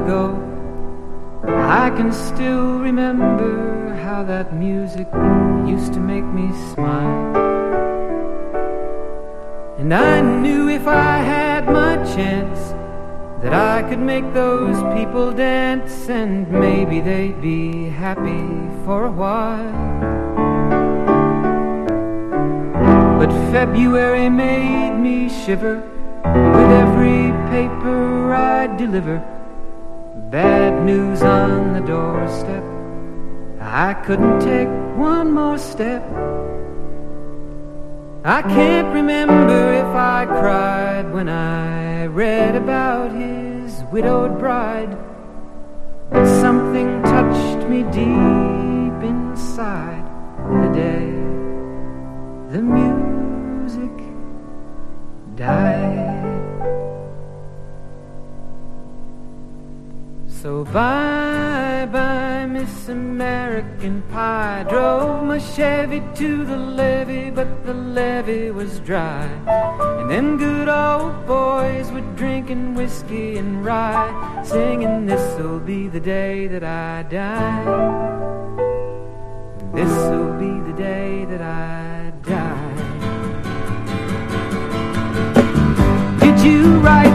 ago. I can still remember how that music used to make me smile. And I knew if I had my chance that I could make those people dance, and maybe they'd be happy for a while. But February made me shiver with every paper I deliver. Bad news on the doorstep, I couldn't take one more step. I can't remember if I cried when I read about his widowed bride, but something touched me deep inside the day the music died. So bye-bye, Miss American Pie. Drove my Chevy to the levee, but the levee was dry. And them good old boys were drinking whiskey and rye, singing, this'll be the day that I die. This'll be the day that I die. Did you write